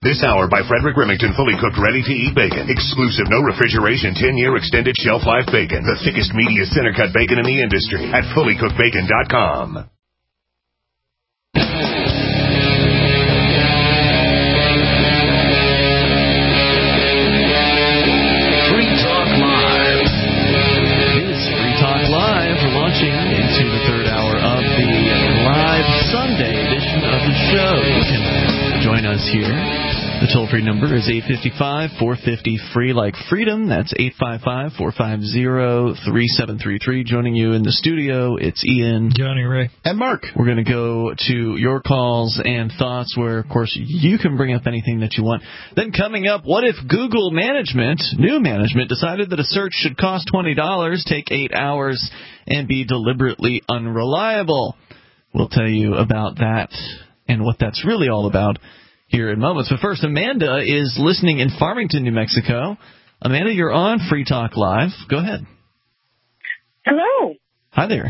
This hour by Frederick Remington, fully cooked, ready-to-eat bacon. Exclusive, no refrigeration, 10-year extended shelf life bacon. The thickest, meatiest center-cut bacon in the industry at fullycookedbacon.com. Free Talk Live. It is Free Talk Live. We're launching into the third hour of the live Sunday edition of the show. You can join us here. The toll-free number is 855-450-FREE, like freedom. That's 855-450-3733. Joining you in the studio, it's Ian, Johnny, Ray, and Mark. We're going to go to your calls and thoughts where, of course, you can bring up anything that you want. Then coming up, what if Google management, new management, decided that a search should cost $20, take 8 hours, and be deliberately unreliable? We'll tell you about that and what that's really all about here in moments. But first, Amanda is listening in Farmington, New Mexico. Amanda, you're on Free Talk Live. Go ahead. Hello. Hi there.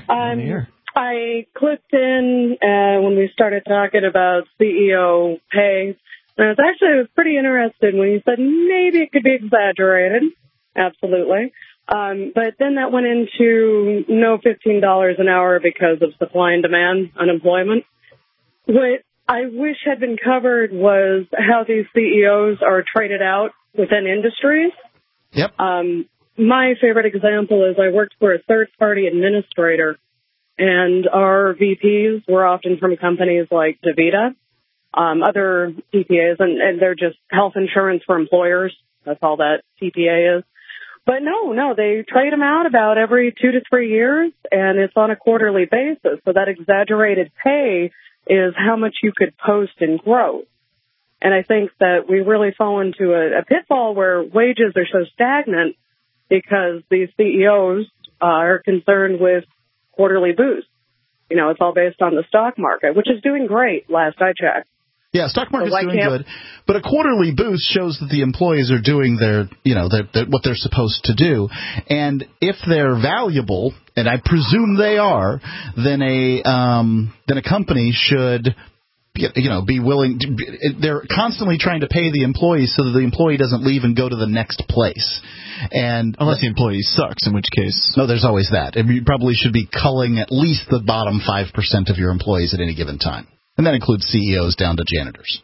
I clicked in when we started talking about CEO pay. And I was pretty interested when you said maybe it could be exaggerated. Absolutely. But then that went into no $15 an hour because of supply and demand, unemployment. What I wish had been covered was how these CEOs are traded out within industries. Yep. My favorite example is I worked for a third-party administrator, and our VPs were often from companies like DaVita, other TPAs, and they're just health insurance for employers. That's all that TPA is. But no, they trade them out about every 2 to 3 years, and it's on a quarterly basis. So that exaggerated pay is how much you could post in growth. And I think that we really fall into a pitfall where wages are so stagnant because these CEOs are concerned with quarterly boosts. You know, it's all based on the stock market, which is doing great, last I checked. Yeah, stock market's doing good, but a quarterly boost shows that the employees are doing their what they're supposed to do, and if they're valuable, and I presume they are, then a company should be willing. They're constantly trying to pay the employees so that the employee doesn't leave and go to the next place. And unless the employee sucks, in which case, no, there's always that. And you probably should be culling at least the bottom 5% of your employees at any given time. And that includes CEOs down to janitors.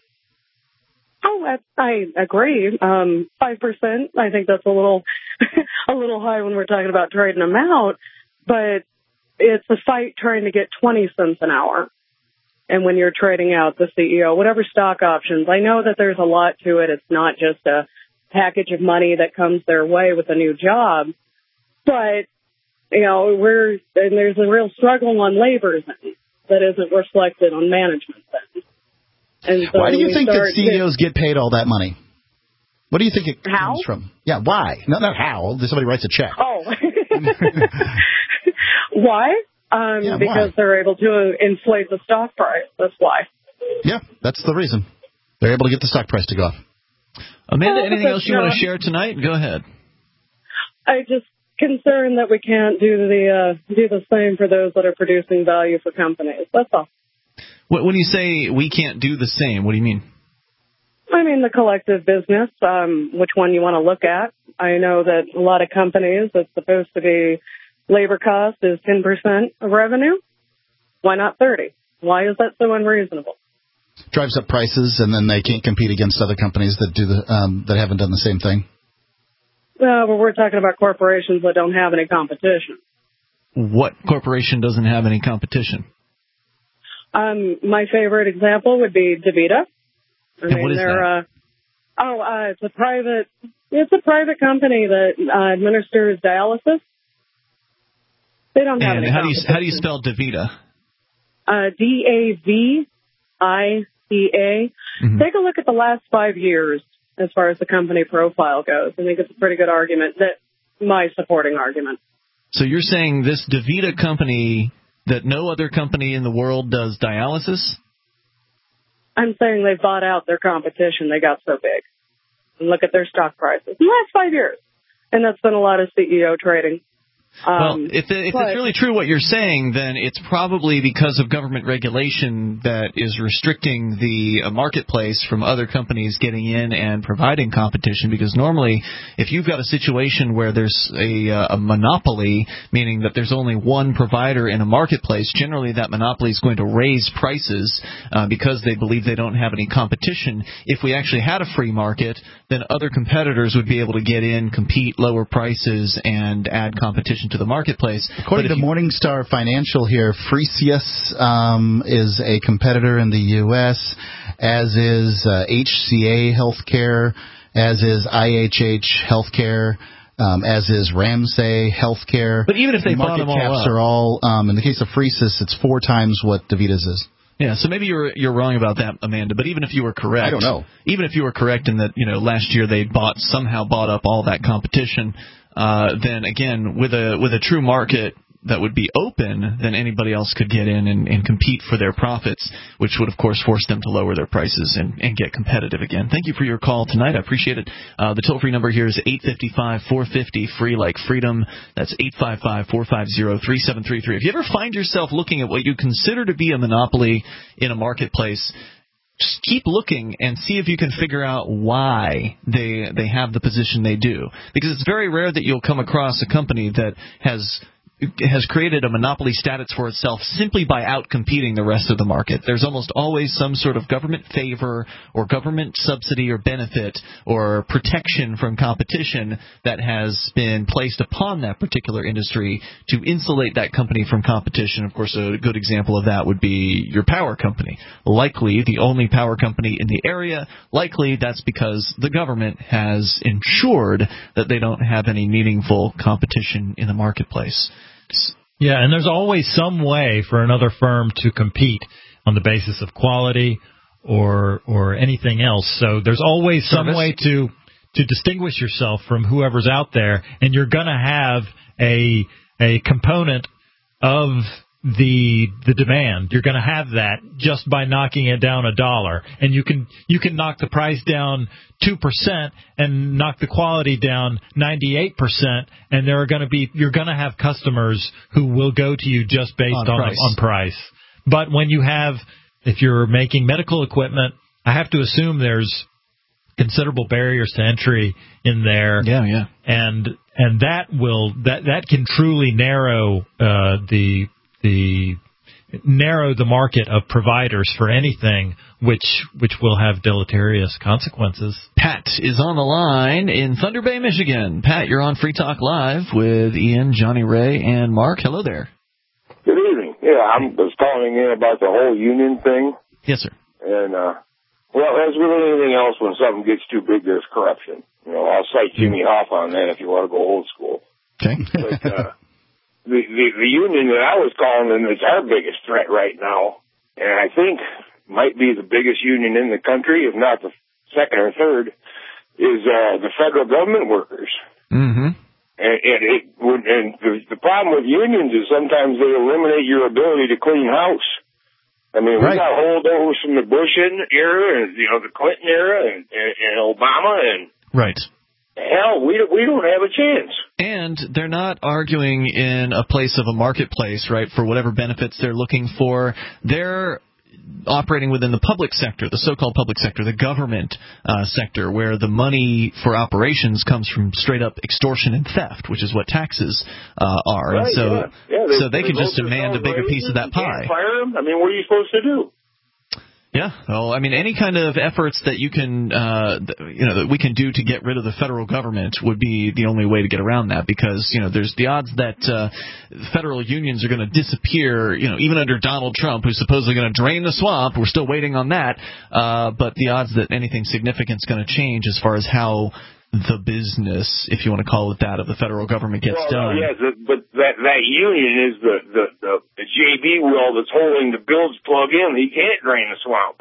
Oh, I agree. 5%, I think that's a little high when we're talking about trading them out. But it's a fight trying to get 20 cents an hour. And when you're trading out the CEO, whatever stock options, I know that there's a lot to it. It's not just a package of money that comes their way with a new job. But, there's a real struggle on labor that isn't reflected on management then. And so why do you think that CEOs get paid all that money? What do you think it comes from? Yeah, why? Not how. Somebody writes a check. Oh. Why? Because they're able to inflate the stock price. That's why. Yeah, that's the reason. They're able to get the stock price to go up. Amanda, anything else you want to share tonight? Go ahead. I just concerned that we can't do the same for those that are producing value for companies. That's all. When you say we can't do the same, what do you mean? I mean the collective business, which one you want to look at. I know that a lot of companies, it's supposed to be labor cost is 10% of revenue. Why not 30? Why is that so unreasonable? Drives up prices, and then they can't compete against other companies that do that haven't done the same thing. Well, we're talking about corporations that don't have any competition. What corporation doesn't have any competition? My favorite example would be DaVita. What is that? It's a private company that administers dialysis. They don't have any competition. How do you spell DaVita? DAVITA. Mm-hmm. Take a look at the last 5 years as far as the company profile goes. I think it's a pretty good argument, my supporting argument. So you're saying this DaVita company, that no other company in the world does dialysis? I'm saying they bought out their competition. They got so big. And look at their stock prices in the last 5 years. And that's been a lot of CEO trading. Well, if it's really true what you're saying, then it's probably because of government regulation that is restricting the marketplace from other companies getting in and providing competition. Because normally, if you've got a situation where there's a monopoly, meaning that there's only one provider in a marketplace, generally that monopoly is going to raise prices because they believe they don't have any competition. If we actually had a free market, then other competitors would be able to get in, compete, lower prices, and add competition to the marketplace. According to Morningstar Financial here, Fresenius is a competitor in the U.S., as is HCA Healthcare, as is IHH Healthcare, as is Ramsay Healthcare. But even if they bought them all up, market caps are all, in the case of Fresenius, it's 4 times what DaVita's is. Yeah, so maybe you're wrong about that, Amanda. But even if you were correct, I don't know. Even if you were correct in that, last year they somehow bought up all that competition, then again, with a true market that would be open, then anybody else could get in and compete for their profits, which would of course force them to lower their prices and get competitive again. Thank you for your call tonight. I appreciate it. The toll-free number here is 855-450, free like freedom. That's 855-450-3733. If you ever find yourself looking at what you consider to be a monopoly in a marketplace, just keep looking and see if you can figure out why they have the position they do. Because it's very rare that you'll come across a company that has created a monopoly status for itself simply by outcompeting the rest of the market. There's almost always some sort of government favor or government subsidy or benefit or protection from competition that has been placed upon that particular industry to insulate that company from competition. Of course, a good example of that would be your power company. Likely the only power company in the area. Likely that's because the government has ensured that they don't have any meaningful competition in the marketplace. Yeah, and there's always some way for another firm to compete on the basis of quality or anything else. So there's always some way to distinguish yourself from whoever's out there, and you're going to have a component of the demand. You're going to have that just by knocking it down $1, and you can knock the price down 2% and knock the quality down 98%, and you're going to have customers who will go to you just based on price. But if you're making medical equipment, I have to assume there's considerable barriers to entry in there. Yeah. And that can truly narrow the market of providers for anything, which will have deleterious consequences. Pat is on the line in Thunder Bay, Michigan. Pat, you're on Free Talk Live with Ian, Johnny Ray, and Mark. Hello there. Good evening. Yeah, I was calling in about the whole union thing. Yes, sir. And, as with anything else, when something gets too big, there's corruption. I'll cite Jimmy Hoff on that if you want to go old school. Okay. But, the union that I was calling in is our biggest threat right now, and I think might be the biggest union in the country, if not the second or third, is the federal government workers. Mm-hmm. And the problem with unions is sometimes they eliminate your ability to clean house. I mean, we got holdovers from the Bush era and the Clinton era and Obama and right. Hell, we don't have a chance. And they're not arguing in a place of a marketplace, right, for whatever benefits they're looking for. They're operating within the public sector, the so-called public sector, the government sector, where the money for operations comes from straight-up extortion and theft, which is what taxes are. Right, and so they can just demand a bigger piece of that pie. You can't fire them. I mean, what are you supposed to do? Yeah, well, I mean, any kind of efforts that you can, that we can do to get rid of the federal government would be the only way to get around that, because there's the odds that federal unions are going to disappear. Even under Donald Trump, who's supposedly going to drain the swamp. We're still waiting on that, but the odds that anything significant is going to change as far as how the business, if you want to call it that, of the federal government gets done. Yeah, but that union is the JB wheel that's holding the bilge plug in. He can't drain the swamp.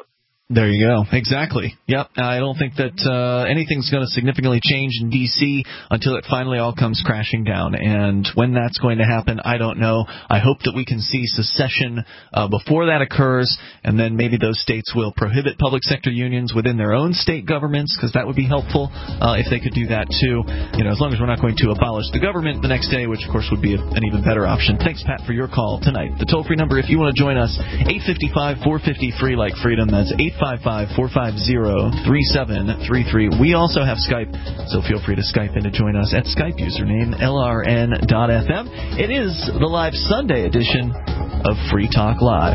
There you go. Exactly. Yep. I don't think that anything's going to significantly change in D.C. until it finally all comes crashing down. And when that's going to happen, I don't know. I hope that we can see secession before that occurs, and then maybe those states will prohibit public sector unions within their own state governments, because that would be helpful if they could do that too. As long as we're not going to abolish the government the next day, which of course would be an even better option. Thanks, Pat, for your call tonight. The toll-free number, if you want to join us, 855-450-FREE like freedom. That's 855-450-3733. We also have Skype, so feel free to Skype in to join us at Skype username LRN.FM. It is the live Sunday edition of Free Talk Live.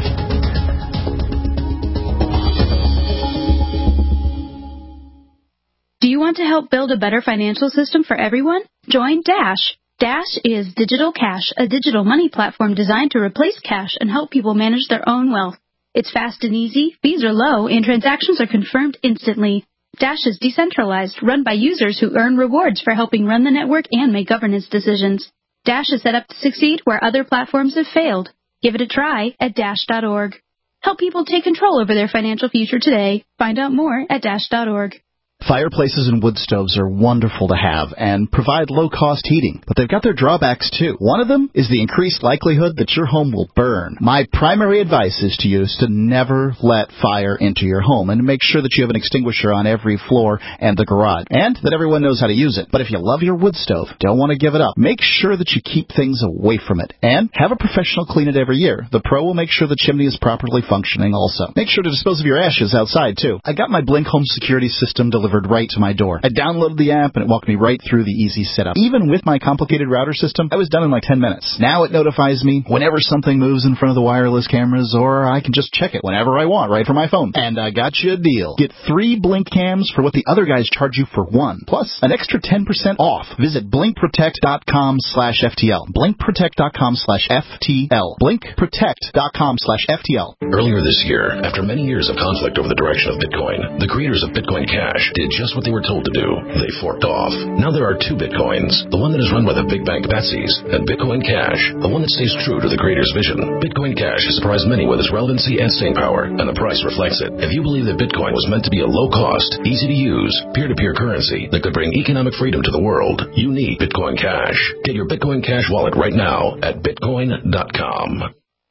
Do you want to help build a better financial system for everyone? Join Dash. Dash is Digital Cash, a digital money platform designed to replace cash and help people manage their own wealth. It's fast and easy, fees are low, and transactions are confirmed instantly. Dash is decentralized, run by users who earn rewards for helping run the network and make governance decisions. Dash is set up to succeed where other platforms have failed. Give it a try at Dash.org. Help people take control over their financial future today. Find out more at Dash.org. Fireplaces and wood stoves are wonderful to have and provide low-cost heating, but they've got their drawbacks too. One of them is the increased likelihood that your home will burn. My primary advice is to you is to never let fire into your home and make sure that you have an extinguisher on every floor and the garage, and that everyone knows how to use it. But if you love your wood stove, don't want to give it up, make sure that you keep things away from it, and have a professional clean it every year. The pro will make sure the chimney is properly functioning also. Make sure to dispose of your ashes outside too. I got my Blink Home Security System delivered right to my door. I downloaded the app and it walked me right through the easy setup. Even with my complicated router system, I was done in like 10 minutes. Now it notifies me whenever something moves in front of the wireless cameras, or I can just check it whenever I want right from my phone. And I got you a deal. Get 3 Blink cams for what the other guys charge you for 1, plus an extra 10% off. Visit blinkprotect.com/FTL. blinkprotect.com/FTL. blinkprotect.com/FTL. Earlier this year, after many years of conflict over the direction of Bitcoin, the creators of Bitcoin Cash did just what they were told to do. They forked off. Now there are 2 Bitcoins, the one that is run by the big bank Betsy's, and Bitcoin Cash, the one that stays true to the creator's vision. Bitcoin Cash has surprised many with its relevancy and staying power, and the price reflects it. If you believe that Bitcoin was meant to be a low-cost, easy-to-use, peer-to-peer currency that could bring economic freedom to the world, you need Bitcoin Cash. Get your Bitcoin Cash wallet right now at Bitcoin.com.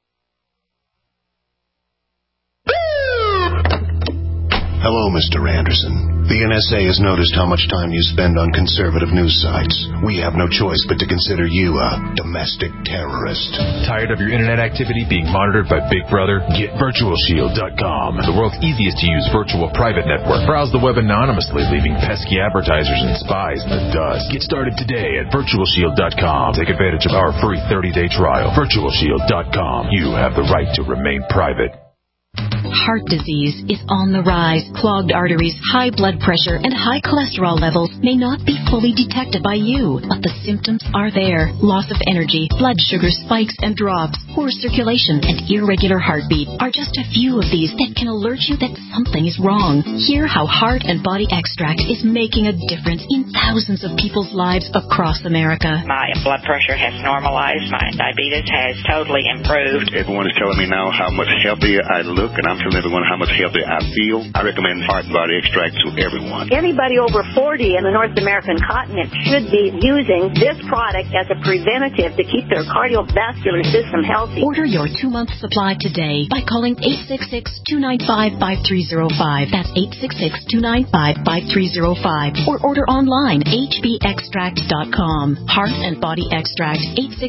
Hello, Mr. Anderson. The NSA has noticed how much time you spend on conservative news sites. We have no choice but to consider you a domestic terrorist. Tired of your internet activity being monitored by Big Brother? Get VirtualShield.com, the world's easiest to use virtual private network. Browse the web anonymously, leaving pesky advertisers and spies in the dust. Get started today at VirtualShield.com. Take advantage of our free 30-day trial. VirtualShield.com. You have the right to remain private. Heart disease is on the rise. Clogged arteries, high blood pressure, and high cholesterol levels may not be fully detected by you, but the symptoms are there. Loss of energy, blood sugar spikes and drops, poor circulation, and irregular heartbeat are just a few of these that can alert you that something is wrong. Hear how Heart and Body Extract is making a difference in thousands of people's lives across America. My blood pressure has normalized. My diabetes has totally improved. Everyone is telling me now how much healthier I look, and I'm telling everyone how much healthier I feel. I recommend Heart and Body Extract to everyone. Anybody over 40 in the North American continent should be using this product as a preventative to keep their cardiovascular system healthy. Order your 2-month supply today by calling 866-295-5305. That's 866-295-5305. Or order online, hbextract.com. Heart and Body Extract,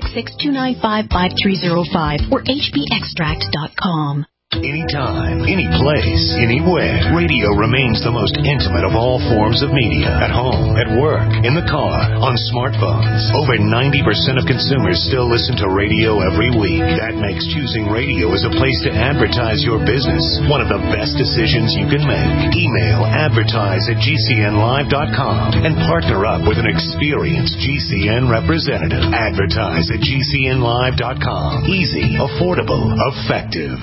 866-295-5305 or hbextract.com. Anytime, any place, anywhere, radio remains the most intimate of all forms of media. At home, at work, in the car, on smartphones. Over 90% of consumers still listen to radio every week. That makes choosing radio as a place to advertise your business one of the best decisions you can make. Email advertise@gcnlive.com and partner up with an experienced GCN representative. Advertise@gcnlive.com. Easy, affordable, effective.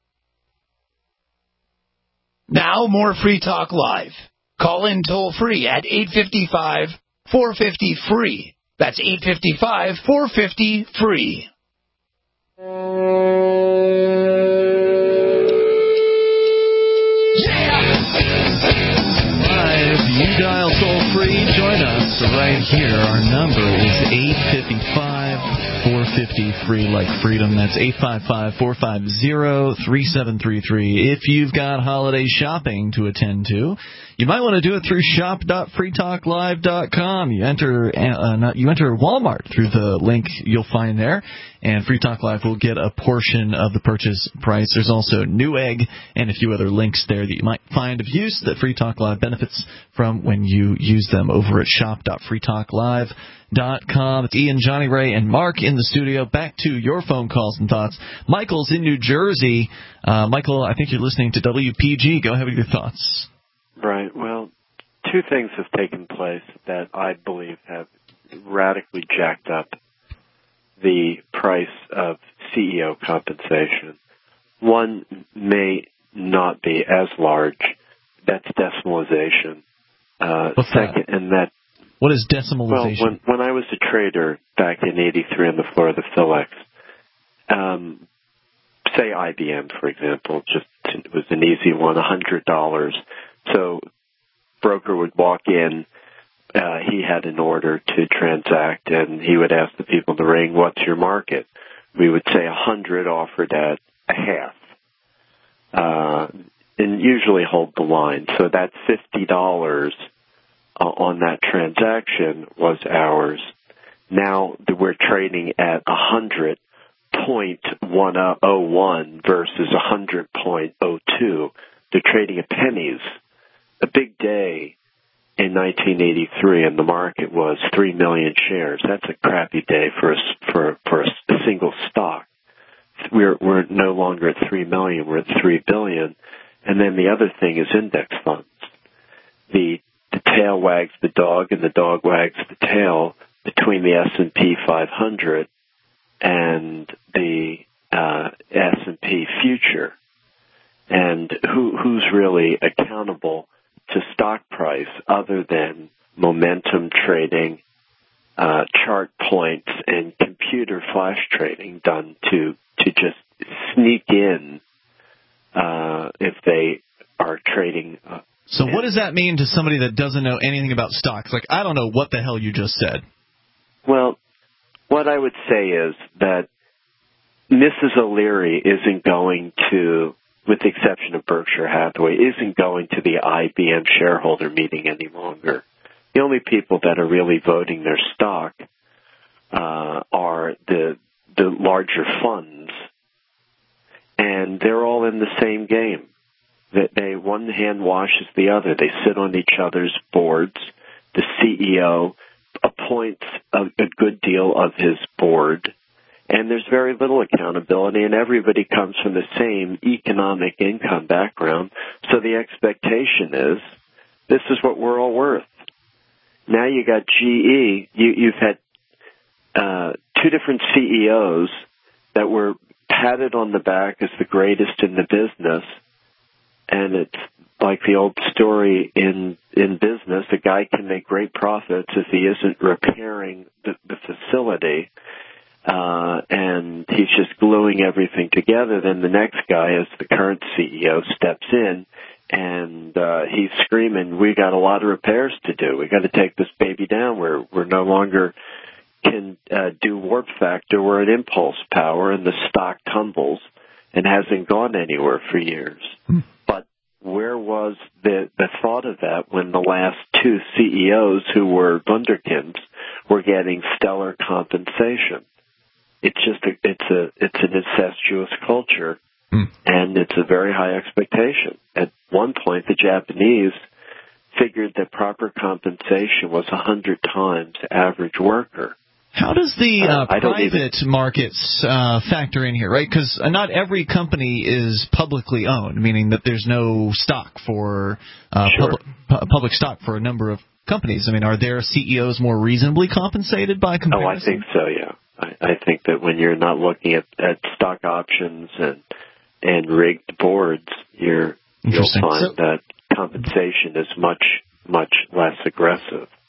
Now more Free Talk Live. Call in toll free at 855-450-FREE. That's 855-450-FREE. Yeah! right here. Our number is 855-450-FREE, like freedom. That's 855-450-3733. If you've got holiday shopping to attend to, you might want to do it through shop.freetalklive.com. You enter Walmart through the link you'll find there, and Free Talk Live will get a portion of the purchase price. There's also Newegg and a few other links there that you might find of use that Free Talk Live benefits from when you use them over at shop.freetalklive.com. It's Ian, Johnny Ray, and Mark in the studio. Back to your phone calls and thoughts. Michael's in New Jersey. Michael, I think you're listening to WPG. Go ahead with your thoughts. Right. Well, two things have taken place that I believe have radically jacked up the price of CEO compensation. One may not be as large. That's decimalization. What's second, that? And that. What is decimalization? Well, when I was a trader back in '83 on the floor of the Philex, say IBM, for example, it was an easy one, $100. So broker would walk in, he had an order to transact, and he would ask the people in the ring, what's your market? We would say 100 offered at a half, and usually hold the line. So that $50 on that transaction was ours. Now we're trading at 100.101 versus 100.02. They're trading at pennies. A big day in 1983, and the market was 3 million shares. That's a crappy day for a single stock. We're no longer at 3 million. We're at 3 billion. And then the other thing is index funds. The tail wags the dog, and the dog wags the tail between the S&P 500 and the S&P future. And who's really accountable to stock price other than momentum trading, chart points, and computer flash trading done to just sneak in if they are trading. So what does that mean to somebody that doesn't know anything about stocks? Like, I don't know what the hell you just said. Well, what I would say is that Mrs. O'Leary isn't going to, with the exception of Berkshire Hathaway, isn't going to the IBM shareholder meeting any longer. The only people that are really voting their stock are the larger funds, and they're all in the same game. That one hand washes the other. They sit on each other's boards. The CEO appoints a good deal of his board, and there's very little accountability, and everybody comes from the same economic income background, so the expectation is this is what we're all worth. Now you got GE. You've had two different CEOs that were patted on the back as the greatest in the business, and it's like the old story in business. A guy can make great profits if he isn't repairing the facility, and he's just gluing everything together. Then the next guy, as the current CEO, steps in, and he's screaming, we got a lot of repairs to do. We got to take this baby down. We're no longer can do warp factor. We're at impulse power, and the stock tumbles and hasn't gone anywhere for years. But where was the thought of that when the last two CEOs, who were wunderkinds, were getting stellar compensation? It's just it's an incestuous culture, and it's a very high expectation. At one point, the Japanese figured that proper compensation was 100 times average worker. How does the private markets factor in here, right? Because not every company is publicly owned, meaning that there's no stock for public stock for a number of companies. I mean, are their CEOs more reasonably compensated by comparison? Oh, I think so, yeah. I think that when you're not looking at stock options and rigged boards, you'll find that compensation is much, much less aggressive.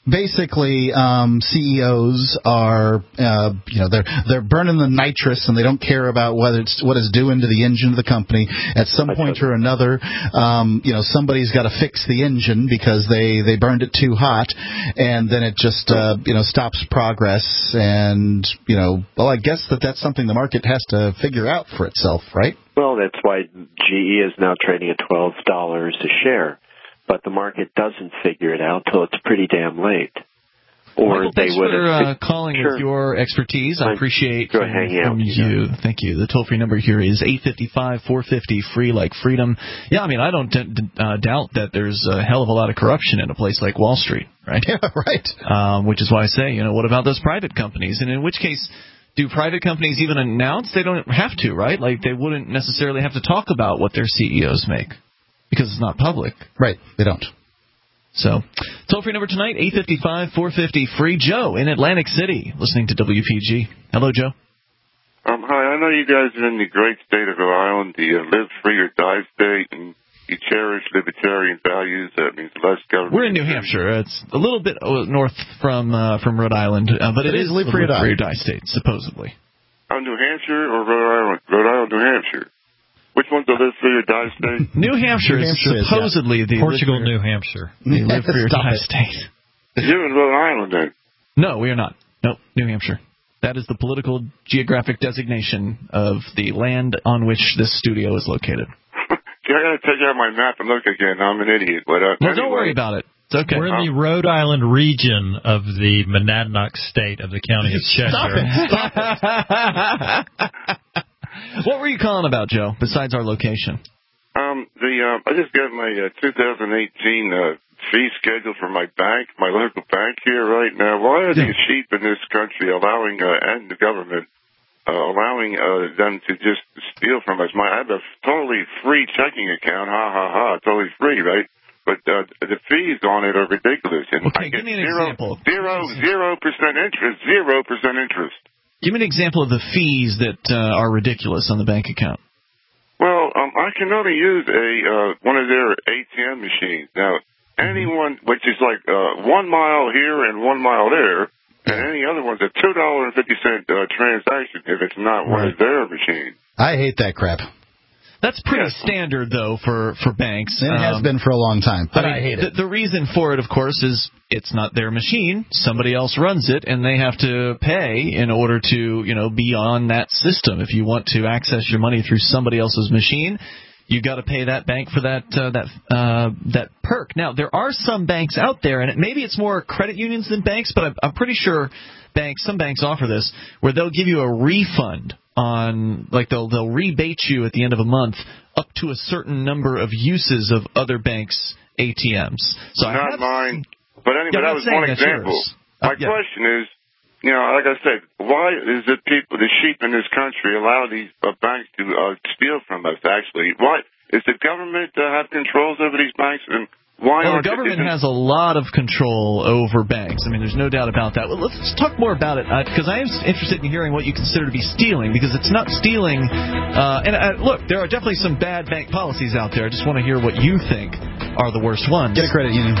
Basically, CEOs are, they're burning the nitrous, and they don't care about what it's doing to the engine of the company. At some point or another, somebody's got to fix the engine because they burned it too hot, and then it just, stops progress. And, I guess that's something the market has to figure out for itself, right? Well, that's why GE is now trading at $12 a share. But the market doesn't figure it out till it's pretty damn late. Or Michael, they would have calling with your expertise. I appreciate from you. Thank you. The toll-free number here is 855-450-FREE, like freedom. Yeah, I mean, I don't doubt that there's a hell of a lot of corruption in a place like Wall Street, right? Yeah, right. Which is why I say, what about those private companies? And in which case, do private companies even announce? They don't have to, right? Like, they wouldn't necessarily have to talk about what their CEOs make. Because it's not public. Right, they don't. So, toll-free number tonight, 855-450-FREE. Joe in Atlantic City, listening to WPG. Hello, Joe. Hi, I know you guys are in the great state of Rhode Island, the live free or die state, and you cherish libertarian values. That means less government. We're in New Hampshire. It's a little bit north from Rhode Island, but it is live free or die state, supposedly. New Hampshire or Rhode Island? Rhode Island, New Hampshire. Which one's the live free or die state? New Hampshire is supposedly the Portugal, New Hampshire. The live free or die state. You're in Rhode Island, then? No, we are not. Nope, New Hampshire. That is the political geographic designation of the land on which this studio is located. I got to take out my map and look again. I'm an idiot. But anyway. Don't worry about it. It's okay. We're in the Rhode Island region of the Monadnock state of the county of Cheshire. Stop it. What were you calling about, Joe, besides our location? I just got my 2018 fee schedule for my bank, my local bank here right now. Why are these sheep in this country allowing, and the government, allowing them to just steal from us? I have a totally free checking account, totally free, right? But the fees on it are ridiculous. And okay, give me an example. 0% interest, 0% interest. Give me an example of the fees that are ridiculous on the bank account. Well, I can only use one of their ATM machines. Now, anyone, which is like 1 mile here and 1 mile there, and any other one's a $2.50 transaction if it's not one of their machines. I hate that crap. That's pretty standard, though, for banks. It has been for a long time, but I hate it. The reason for it, of course, is it's not their machine. Somebody else runs it, and they have to pay in order to, be on that system. If you want to access your money through somebody else's machine, you got to pay that bank for that perk. Now, there are some banks out there, and maybe it's more credit unions than banks, but I'm pretty sure some banks offer this, where they'll give you a refund on, like they'll rebate you at the end of a month up to a certain number of uses of other banks' ATMs. So not mine, but anyway, that was one example. My question is, like I said, why is the sheep in this country allow these banks to steal from us? Actually, why is the government have controls over these banks? And why the government has a lot of control over banks. I mean, there's no doubt about that. Well, let's talk more about it, because I am interested in hearing what you consider to be stealing, because it's not stealing. Look, there are definitely some bad bank policies out there. I just want to hear what you think are the worst ones. Get a credit union.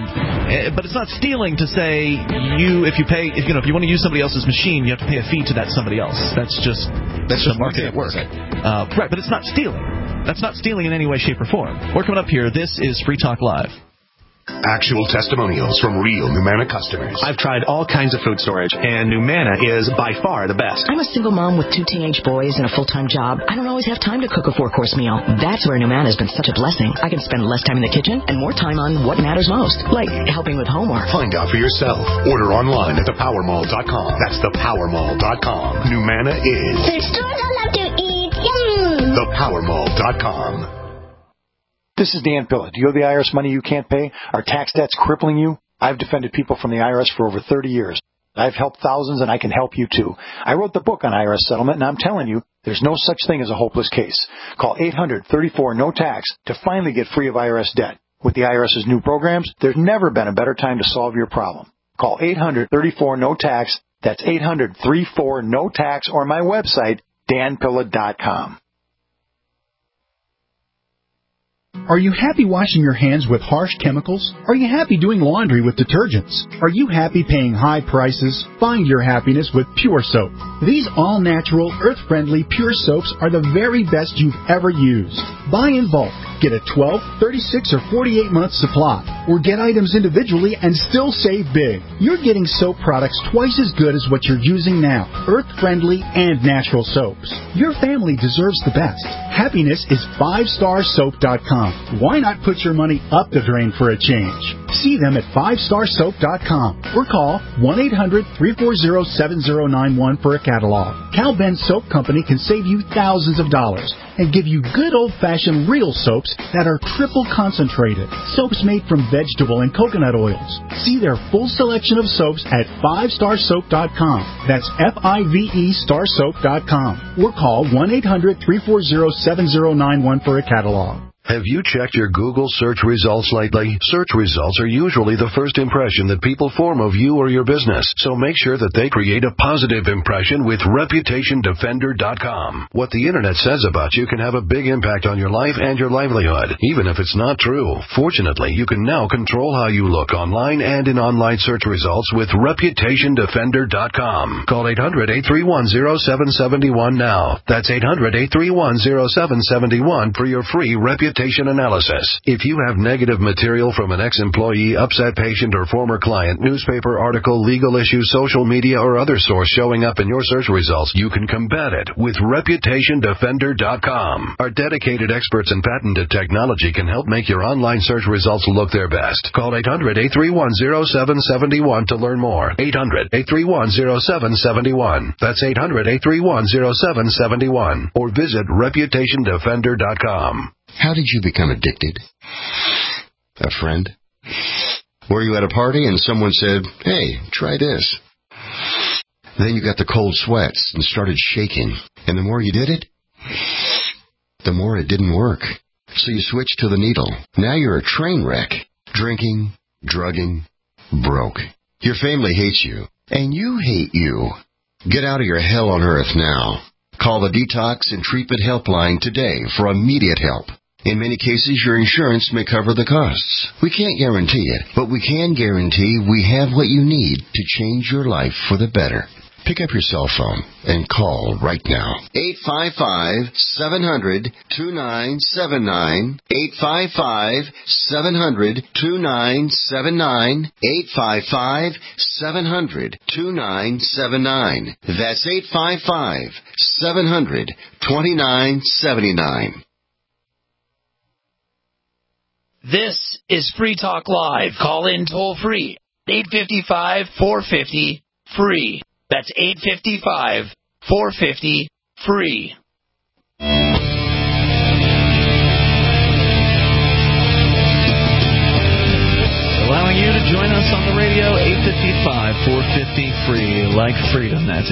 But it's not stealing to say if you want to use somebody else's machine, you have to pay a fee to that somebody else. That's just the market at work. Right, but it's not stealing. That's not stealing in any way, shape, or form. We're coming up here. This is Free Talk Live. Actual testimonials from real Numanna customers. I've tried all kinds of food storage, and Numanna is by far the best. I'm a single mom with 2 teenage boys and a full-time job. I don't always have time to cook a 4-course meal. That's where Numanna has been such a blessing. I can spend less time in the kitchen and more time on what matters most, like helping with homework. Find out for yourself. Order online at thepowermall.com. That's thepowermall.com. Numanna is the store I love to eat. Yum! Thepowermall.com. This is Dan Pilla. Do you owe the IRS money you can't pay? Are tax debts crippling you? I've defended people from the IRS for over 30 years. I've helped thousands, and I can help you, too. I wrote the book on IRS settlement, and I'm telling you, there's no such thing as a hopeless case. Call 800-34-NO-TAX to finally get free of IRS debt. With the IRS's new programs, there's never been a better time to solve your problem. Call 800-34-NO-TAX. That's 800-34-NO-TAX, or my website, danpilla.com. Are you happy washing your hands with harsh chemicals? Are you happy doing laundry with detergents? Are you happy paying high prices? Find your happiness with Pure Soap. These all-natural, earth-friendly Pure Soaps are the very best you've ever used. Buy in bulk. Get a 12, 36, or 48-month supply. Or get items individually and still save big. You're getting soap products twice as good as what you're using now. Earth-friendly and natural soaps. Your family deserves the best. Happiness is 5starsoap.com. Why not put your money up the drain for a change? See them at 5starsoap.com or call 1-800-340-7091 for a catalog. Cal Ben Soap Company can save you thousands of dollars and give you good old-fashioned real soaps that are triple concentrated. Soaps made from vegetable and coconut oils. See their full selection of soaps at 5starsoap.com. That's F-I-V-E starsoap.com. Or call 1-800-340-7091 for a catalog. Have you checked your Google search results lately? Search results are usually the first impression that people form of you or your business, so make sure that they create a positive impression with ReputationDefender.com. What the Internet says about you can have a big impact on your life and your livelihood, even if it's not true. Fortunately, you can now control how you look online and in online search results with ReputationDefender.com. Call 800-831-0771 now. That's 800-831-0771 for your free reputation analysis. If you have negative material from an ex-employee, upset patient, or former client, newspaper article, legal issue, social media, or other source showing up in your search results, you can combat it with ReputationDefender.com. Our dedicated experts in patented technology can help make your online search results look their best. Call 800-831-0771 to learn more. 800-831-0771. That's 800-831-0771. Or visit ReputationDefender.com. How did you become addicted? A friend? Were you at a party and someone said, "Hey, try this"? Then you got the cold sweats and started shaking. And the more you did it, the more it didn't work. So you switched to the needle. Now you're a train wreck. Drinking, drugging, broke. Your family hates you. And you hate you. Get out of your hell on earth now. Call the Detox and Treatment Helpline today for immediate help. In many cases, your insurance may cover the costs. We can't guarantee it, but we can guarantee we have what you need to change your life for the better. Pick up your cell phone and call right now. 855-700-2979. 855-700-2979. 855-700-2979. That's 855-700-2979. This is Free Talk Live. Call in toll free. 855-450-FREE. That's 855-450-FREE. Allowing you to join us on the radio, 855-450-FREE, like freedom. That's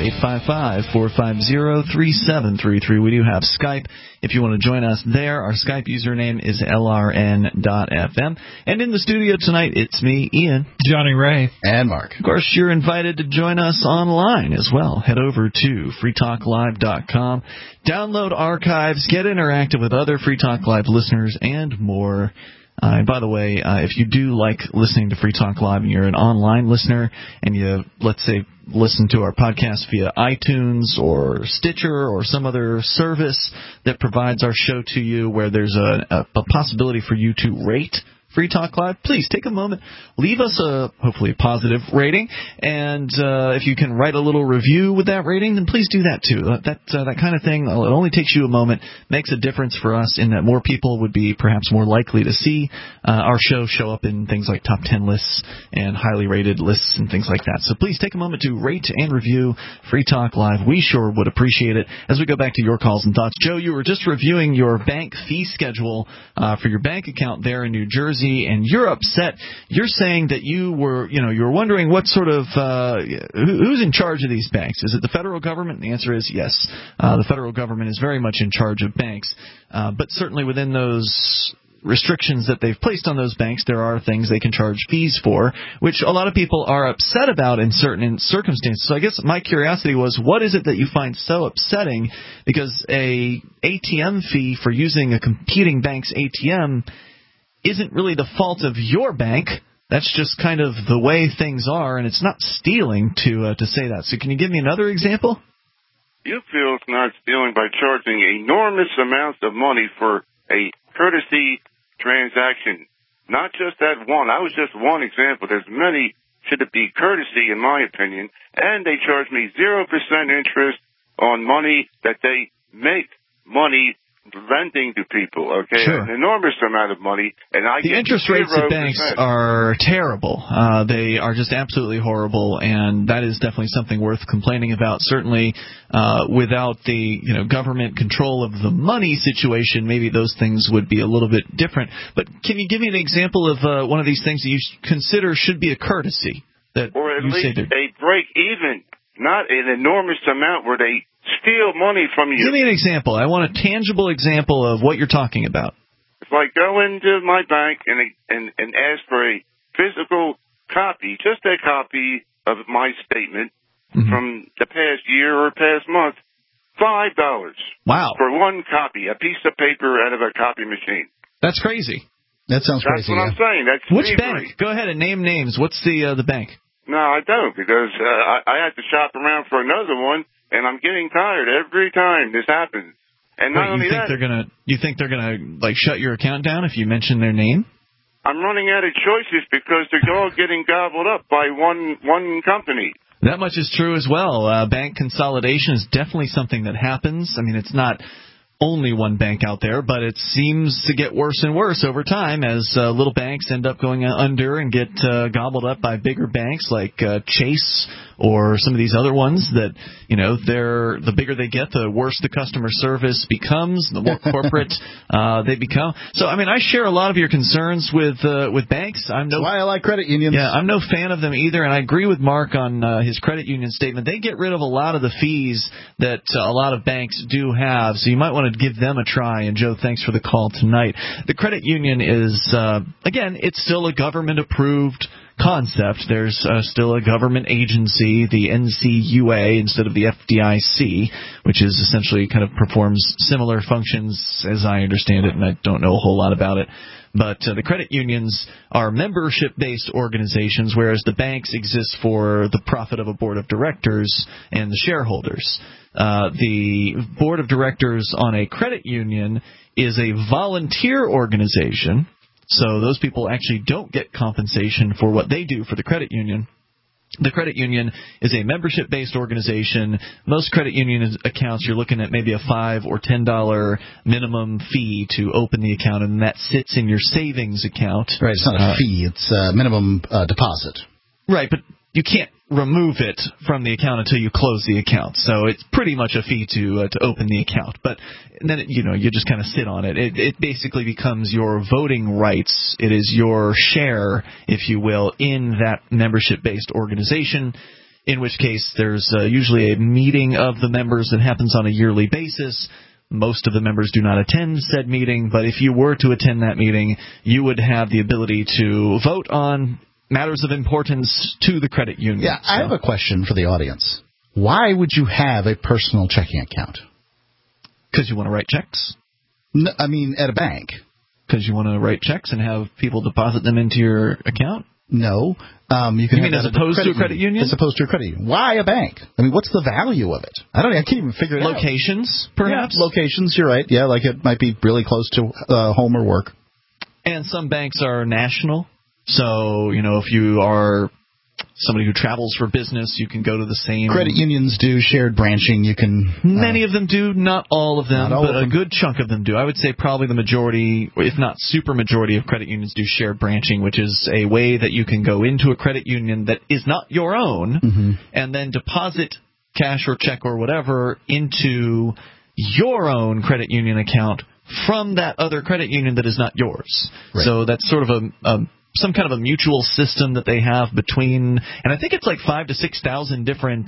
855-450-3733. We do have Skype. If you want to join us there, our Skype username is LRN.FM. And in the studio tonight, it's me, Ian, Johnny Ray, and Mark. Of course, you're invited to join us online as well. Head over to freetalklive.com. Download archives, get interactive with other Free Talk Live listeners, and more. And by the way, if you do like listening to Free Talk Live and you're an online listener and you, let's say, listen to our podcast via iTunes or Stitcher or some other service that provides our show to you where there's a possibility for you to rate Free Talk Live, please take a moment, leave us hopefully a positive rating, and if you can write a little review with that rating, then please do that too. That kind of thing, it only takes you a moment, makes a difference for us in that more people would be perhaps more likely to see our show up in things like top 10 lists and highly rated lists and things like that. So please take a moment to rate and review Free Talk Live. We sure would appreciate it. As we go back to your calls and thoughts, Joe, you were just reviewing your bank fee schedule for your bank account there in New Jersey. And you're upset. You're saying that you were wondering what sort of who's in charge of these banks. Is it the federal government? The answer is yes. The federal government is very much in charge of banks, but certainly within those restrictions that they've placed on those banks, there are things they can charge fees for, which a lot of people are upset about in certain circumstances. So I guess my curiosity was, what is it that you find so upsetting? Because a ATM fee for using a competing bank's ATM isn't really the fault of your bank. That's just kind of the way things are, and it's not stealing to say that. So can you give me another example? You feel it's not stealing by charging enormous amounts of money for a courtesy transaction. Not just that one. I was just one example. There's many. Should it be courtesy, in my opinion? And they charge me 0% interest on money that they make money lending to people, okay? Sure. An enormous amount of money, and I the get interest rates 0%. at banks are terrible. They are just absolutely horrible, and that is definitely something worth complaining about. Certainly, without the government control of the money situation, maybe those things would be a little bit different. But can you give me an example of one of these things that you consider should be a courtesy? Or at least a break even, not an enormous amount where they steal money from you. Give me an example. I want a tangible example of what you're talking about. It's like go into my bank and ask for a physical copy, just a copy of my statement from the past year or past month. $5. Wow. For one copy, a piece of paper out of a copy machine. That's crazy. That sounds crazy. That's what I'm saying. That's Which thievery. bank? Go ahead and name names. What's the bank? No, I don't, because I had to shop around for another one, and I'm getting tired every time this happens. And not only that, you think they're gonna like shut your account down if you mention their name? I'm running out of choices because they're all getting gobbled up by one company. That much is true as well. Bank consolidation is definitely something that happens. I mean, it's not only one bank out there, but it seems to get worse and worse over time as little banks end up going under and get gobbled up by bigger banks like Chase or some of these other ones that, the bigger they get, the worse the customer service becomes, the more corporate they become. So, I mean, I share a lot of your concerns with banks. That's why I like credit unions. Yeah, I'm no fan of them either, and I agree with Mark on his credit union statement. They get rid of a lot of the fees that a lot of banks do have, so you might want to give them a try. And Joe, thanks for the call tonight. The credit union is, again, it's still a government-approved concept. There's still a government agency, the NCUA, instead of the FDIC, which is essentially kind of performs similar functions as I understand it, and I don't know a whole lot about it. But the credit unions are membership-based organizations, whereas the banks exist for the profit of a board of directors and the shareholders. The board of directors on a credit union is a volunteer organization, so those people actually don't get compensation for what they do for the credit union. The credit union is a membership-based organization. Most credit union accounts, you're looking at maybe a $5 or $10 minimum fee to open the account, and that sits in your savings account. Right, it's not a fee. It's a minimum deposit. Right, but you can't remove it from the account until you close the account. So it's pretty much a fee to open the account. But then, you just kind of sit on it. It basically becomes your voting rights. It is your share, if you will, in that membership-based organization, in which case there's usually a meeting of the members that happens on a yearly basis. Most of the members do not attend said meeting, but if you were to attend that meeting, you would have the ability to vote on matters of importance to the credit union. Yeah, I have a question for the audience. Why would you have a personal checking account? Because you want to write checks? No, I mean, at a bank. Because you want to write checks and have people deposit them into your account? No. You mean as opposed to a credit union? As opposed to a credit union. Why a bank? I mean, what's the value of it? I can't even figure it out. Locations, perhaps? Yeah, locations, you're right. Yeah, like it might be really close to home or work. And some banks are national. So, if you are somebody who travels for business, you can go to the same... Credit unions do shared branching. You can... Many of them do, not all of them, but a good chunk of them do. I would say probably the majority, if not super majority of credit unions do shared branching, which is a way that you can go into a credit union that is not your own and then deposit cash or check or whatever into your own credit union account from that other credit union that is not yours. Right. So that's sort of some kind of a mutual system that they have between, and I think it's like 5,000 to 6,000 different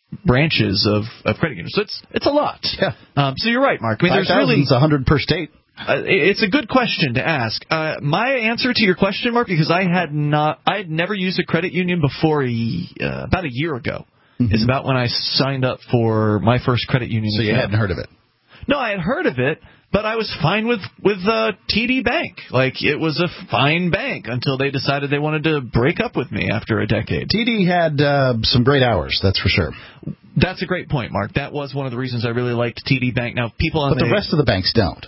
branches of credit unions. So it's a lot. Yeah. So you're right, Mark. I mean, there's really 100 per state. It's a good question to ask. My answer to your question, Mark, because I had never used a credit union before about a year ago. Mm-hmm. Is about when I signed up for my first credit union. So you hadn't heard of it? No, I had heard of it, but I was fine with TD Bank. Like, it was a fine bank until they decided they wanted to break up with me after a decade. TD had some great hours, that's for sure. That's a great point, Mark. That was one of the reasons I really liked TD Bank. Now, but the rest of the banks don't.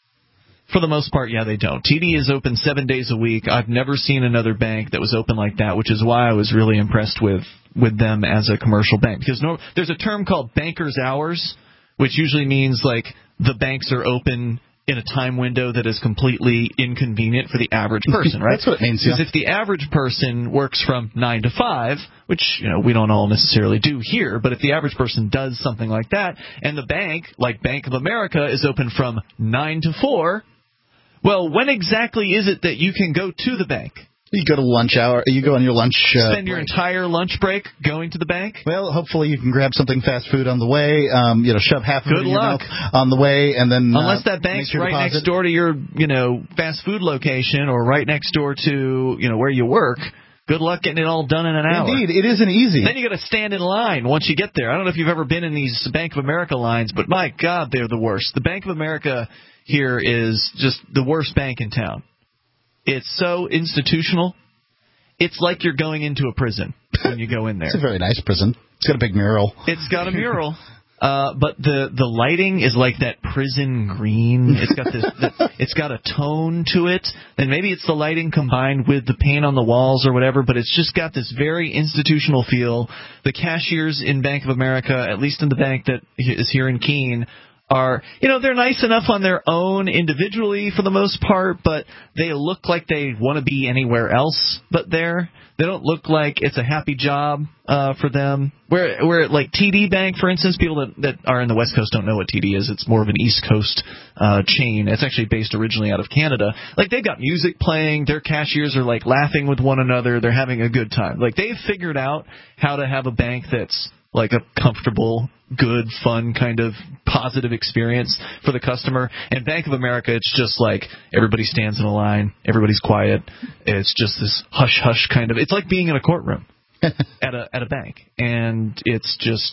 For the most part, yeah, they don't. TD is open 7 days a week. I've never seen another bank that was open like that, which is why I was really impressed with them as a commercial bank. Because there's a term called banker's hours, which usually means like the banks are open in a time window that is completely inconvenient for the average person, right? That's what it means, yeah. Because if the average person works from 9 to 5, which we don't all necessarily do here, but if the average person does something like that, and the bank, like Bank of America, is open from 9 to 4, well, when exactly is it that you can go to the bank? You go to lunch hour. You go on your lunch Spend your entire lunch break going to the bank? Well, hopefully you can grab something fast food on the way, shove half of it in your mouth on the way, and then unless that bank's right next door to your, fast food location or right next door to, where you work. Good luck getting it all done in an hour. Indeed, it isn't easy. Then you got to stand in line once you get there. I don't know if you've ever been in these Bank of America lines, but my God, they're the worst. The Bank of America here is just the worst bank in town. It's so institutional. It's like you're going into a prison when you go in there. It's a very nice prison. It's got a big mural. It's got a mural. But the lighting is like that prison green. It's got it's got a tone to it. And maybe it's the lighting combined with the paint on the walls or whatever, but it's just got this very institutional feel. The cashiers in Bank of America, at least in the bank that is here in Keene, are, they're nice enough on their own individually for the most part, but they look like they want to be anywhere else but there. They don't look like it's a happy job for them. Where like TD Bank, for instance, people that are in the West Coast don't know what TD is. It's more of an East Coast chain. It's actually based originally out of Canada. Like, they've got music playing. Their cashiers are like laughing with one another. They're having a good time. Like, they've figured out how to have a bank that's like a comfortable, good, fun kind of positive experience for the customer. And Bank of America, it's just like everybody stands in a line, everybody's quiet. It's just this hush-hush kind of. It's like being in a courtroom at a bank. And it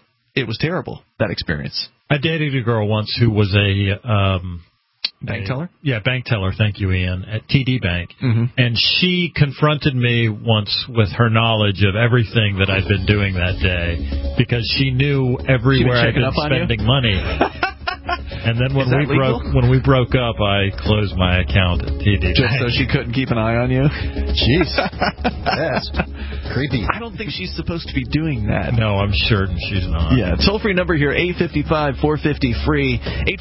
was terrible, that experience. I dated a girl once who was a bank teller? Yeah, bank teller, thank you, Ian, at TD Bank. Mm-hmm. And she confronted me once with her knowledge of everything that I'd been doing that day, because she knew everywhere I'd been spending money. And then when we broke up, I closed my account at TD Just Bank. So she couldn't keep an eye on you? Jeez. That's creepy. I don't think she's supposed to be doing that. No, I'm certain she's not. Yeah, toll-free number here, 855-450-FREE,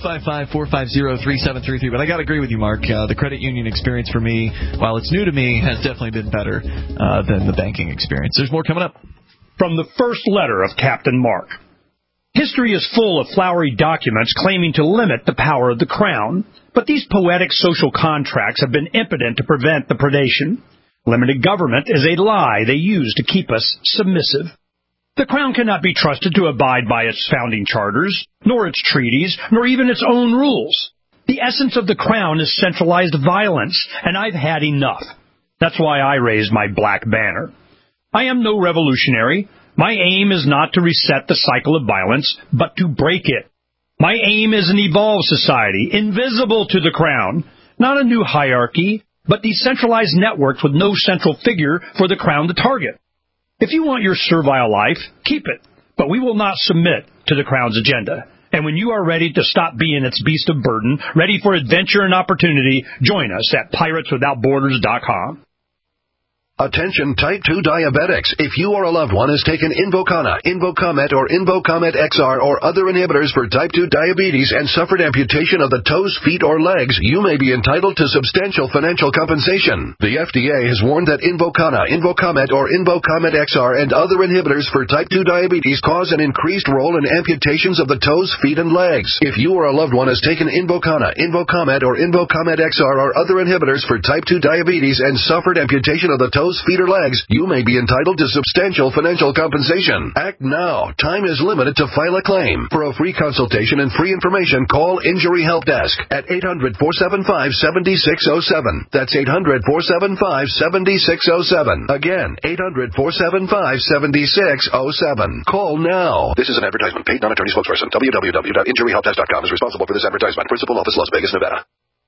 855-450-3733. But I got to agree with you, Mark. The credit union experience for me, while it's new to me, has definitely been better than the banking experience. There's more coming up. From the first letter of Captain Mark. History is full of flowery documents claiming to limit the power of the crown, but these poetic social contracts have been impotent to prevent the predation. Limited government is a lie they use to keep us submissive. The crown cannot be trusted to abide by its founding charters, nor its treaties, nor even its own rules. The essence of the crown is centralized violence, and I've had enough. That's why I raised my black banner. I am no revolutionary. My aim is not to reset the cycle of violence, but to break it. My aim is an evolved society, invisible to the crown, not a new hierarchy, but decentralized networks with no central figure for the crown to target. If you want your servile life, keep it, but we will not submit to the crown's agenda. And when you are ready to stop being its beast of burden, ready for adventure and opportunity, join us at pirateswithoutborders.com. Attention type 2 diabetics. If you or a loved one has taken Invokana, Invokamet, or Invokamet XR or other inhibitors for type 2 diabetes and suffered amputation of the toes, feet, or legs, you may be entitled to substantial financial compensation. The FDA has warned that Invokana, Invokamet, or Invokamet XR and other inhibitors for type 2 diabetes cause an increased role in amputations of the toes, feet, and legs. If you or a loved one has taken Invokana, Invokamet, or Invokamet XR or other inhibitors for type 2 diabetes and suffered amputation of the toes, toes, feet, or legs, you may be entitled to substantial financial compensation. Act now. Time is limited to file a claim. For a free consultation and free information, call Injury Help Desk at 800-475-7607. That's 800-475-7607. Again, 800-475-7607. Call now. This is an advertisement. Paid non-attorney spokesperson. www.injuryhelpdesk.com is responsible for this advertisement. Principal office, Las Vegas, Nevada.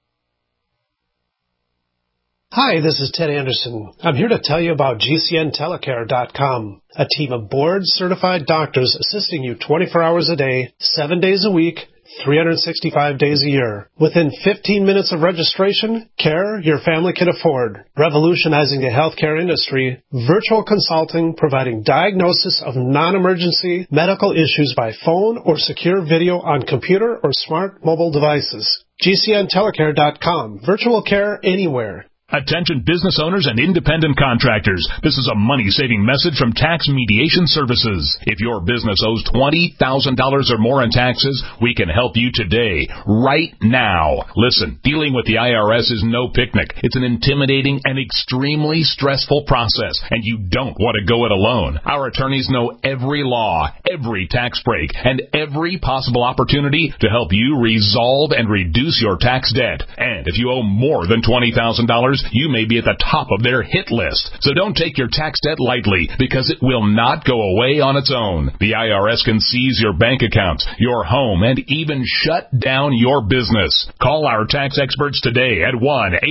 Hi, this is Ted Anderson. I'm here to tell you about GCNTelecare.com, a team of board-certified doctors assisting you 24 hours a day, 7 days a week, 365 days a year. Within 15 minutes of registration, care your family can afford. Revolutionizing the healthcare industry, virtual consulting providing diagnosis of non-emergency medical issues by phone or secure video on computer or smart mobile devices. GCNTelecare.com. Virtual care anywhere. Attention business owners and independent contractors. This is a money-saving message from Tax Mediation Services. If your business owes $20,000 or more in taxes, we can help you today, right now. Listen, dealing with the IRS is no picnic. It's an intimidating and extremely stressful process, and you don't want to go it alone. Our attorneys know every law, every tax break, and every possible opportunity to help you resolve and reduce your tax debt. And if you owe more than $20,000, you may be at the top of their hit list. So don't take your tax debt lightly, because it will not go away on its own. The IRS can seize your bank accounts, your home, and even shut down your business. Call our tax experts today at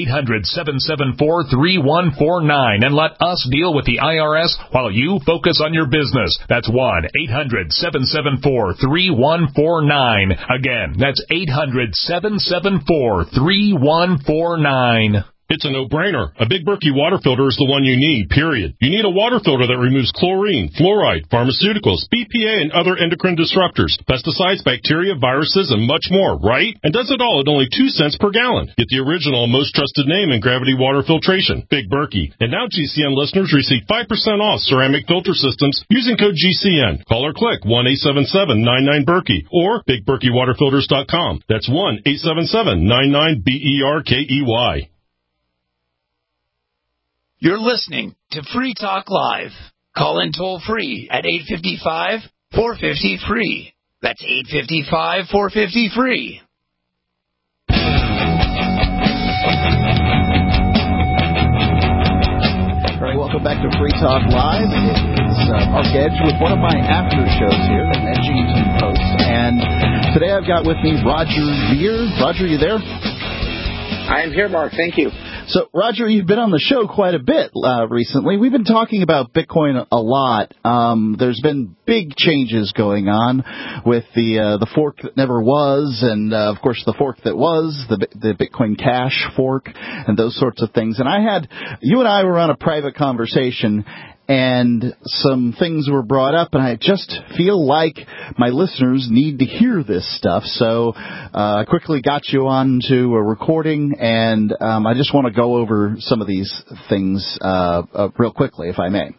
1-800-774-3149 and let us deal with the IRS while you focus on your business. That's 1-800-774-3149. Again, that's 800-774-3149. It's a no-brainer. A Big Berkey water filter is the one you need, period. You need a water filter that removes chlorine, fluoride, pharmaceuticals, BPA, and other endocrine disruptors, pesticides, bacteria, viruses, and much more, right? And does it all at only 2 cents per gallon. Get the original, most trusted name in gravity water filtration, Big Berkey. And now GCN listeners receive 5% off ceramic filter systems using code GCN. Call or click 1-877-99-BERKEY or BigBerkeyWaterFilters.com. That's 1-877-99-BERKEY. You're listening to Free Talk Live. Call in toll free at 855-450-FREE. That's 855-450-FREE. All right, welcome back to Free Talk Live. It's Mark Edge with one of my after shows here, the Edgington Post. And today I've got with me Roger Ver. Roger, you there? I am here, Mark. Thank you. So, Roger, you've been on the show quite a bit recently. We've been talking about Bitcoin a lot. There's been big changes going on with the fork that never was, and of course the fork that was, the Bitcoin Cash fork, and those sorts of things. And you and I were on a private conversation, and some things were brought up, and I just feel like my listeners need to hear this stuff. So I quickly got you on to a recording, and I just want to go over some of these things real quickly, if I may.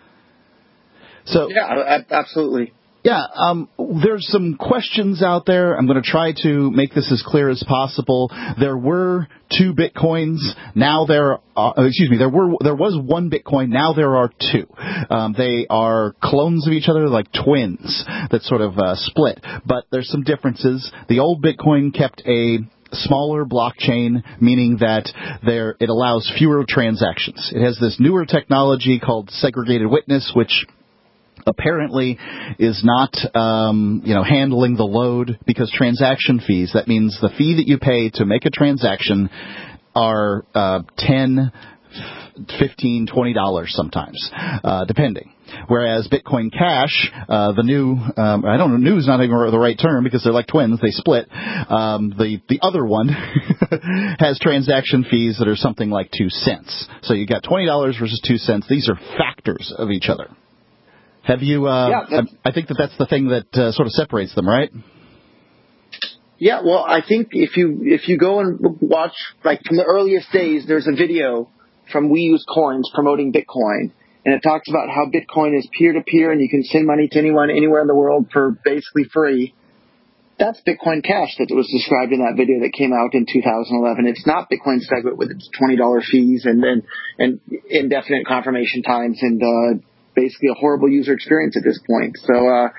So yeah, absolutely. Yeah, there's some questions out there. I'm going to try to make this as clear as possible. There were 2 Bitcoins. Now there was 1 Bitcoin. Now there are 2. They are clones of each other, like twins that sort of split. But there's some differences. The old Bitcoin kept a smaller blockchain, meaning that it allows fewer transactions. It has this newer technology called segregated witness, which apparently is not, handling the load, because transaction fees, that means the fee that you pay to make a transaction, are $10, $15, $20 sometimes, depending. Whereas Bitcoin Cash, the new, I don't know, new is not even the right term because they're like twins, they split. The other one has transaction fees that are something like 2 cents. So you got $20 versus 2 cents. These are factors of each other. Have you? I think that's the thing that sort of separates them, right? Yeah. Well, I think if you go and watch, like from the earliest days, there's a video from We Use Coins promoting Bitcoin, and it talks about how Bitcoin is peer to peer, and you can send money to anyone anywhere in the world for basically free. That's Bitcoin Cash that was described in that video that came out in 2011. It's not Bitcoin SegWit with its $20 fees and indefinite confirmation times and basically a horrible user experience at this point. So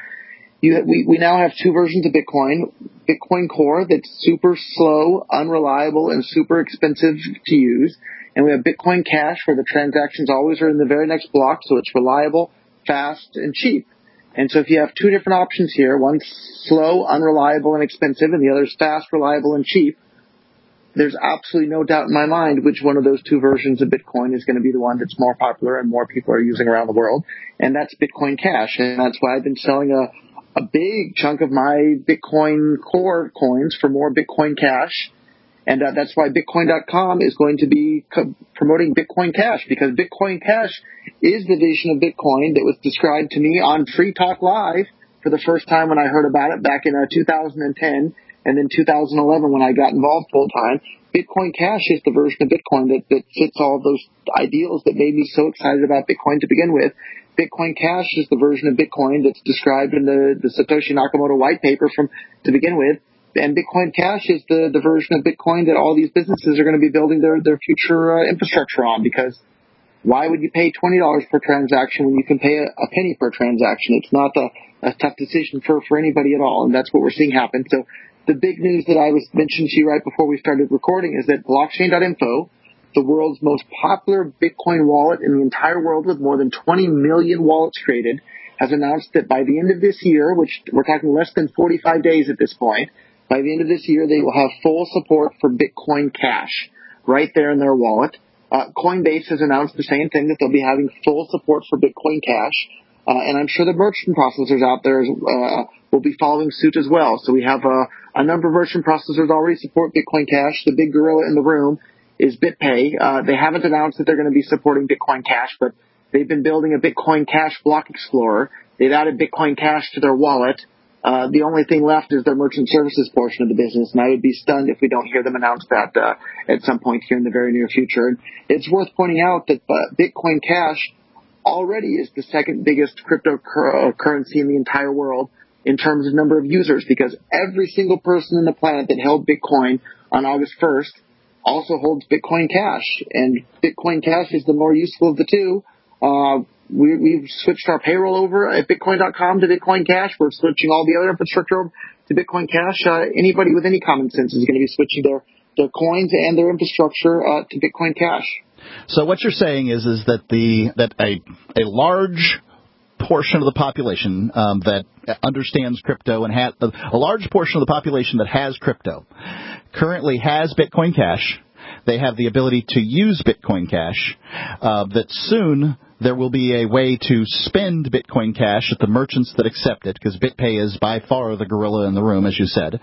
we now have two versions of Bitcoin. Bitcoin Core that's super slow, unreliable, and super expensive to use. And we have Bitcoin Cash where the transactions always are in the very next block, so it's reliable, fast, and cheap. And so if you have two different options here, one's slow, unreliable, and expensive, and the other's fast, reliable, and cheap, there's absolutely no doubt in my mind which one of those two versions of Bitcoin is going to be the one that's more popular and more people are using around the world. And that's Bitcoin Cash. And that's why I've been selling a big chunk of my Bitcoin Core coins for more Bitcoin Cash. And that's why Bitcoin.com is going to be promoting Bitcoin Cash, because Bitcoin Cash is the vision of Bitcoin that was described to me on Free Talk Live for the first time when I heard about it back in 2010 and then 2011 when I got involved full time. Bitcoin Cash is the version of Bitcoin that fits all of those ideals that made me so excited about Bitcoin to begin with. Bitcoin Cash is the version of Bitcoin that's described in the Satoshi Nakamoto white paper to begin with. And Bitcoin Cash is the version of Bitcoin that all these businesses are going to be building their future infrastructure on, because why would you pay $20 per transaction when you can pay a penny per transaction? It's not a tough decision for anybody at all, and that's what we're seeing happen. So the big news that I was mentioning to you right before we started recording is that blockchain.info, the world's most popular Bitcoin wallet in the entire world with more than 20 million wallets created, has announced that by the end of this year, which we're talking less than 45 days at this point, by the end of this year, they will have full support for Bitcoin Cash right there in their wallet. Coinbase has announced the same thing, that they'll be having full support for Bitcoin Cash. And I'm sure the merchant processors out there will be following suit as well. So we have a number of merchant processors already support Bitcoin Cash. The big gorilla in the room is BitPay. They haven't announced that they're going to be supporting Bitcoin Cash, but they've been building a Bitcoin Cash block explorer. They've added Bitcoin Cash to their wallet. The only thing left is their merchant services portion of the business, and I would be stunned if we don't hear them announce that at some point here in the very near future. And it's worth pointing out that Bitcoin Cash already is the second biggest cryptocurrency in the entire world in terms of number of users, because every single person on the planet that held Bitcoin on August 1st also holds Bitcoin Cash, and Bitcoin Cash is the more useful of the two. We've switched our payroll over at Bitcoin.com to Bitcoin Cash. We're switching all the other infrastructure over to Bitcoin Cash. Anybody with any common sense is going to be switching their coins and their infrastructure to Bitcoin Cash. So what you're saying is that a large portion of the population that understands crypto and a large portion of the population that has crypto currently has Bitcoin Cash. They have the ability to use Bitcoin Cash, that soon there will be a way to spend Bitcoin Cash at the merchants that accept it, because BitPay is by far the gorilla in the room, as you said.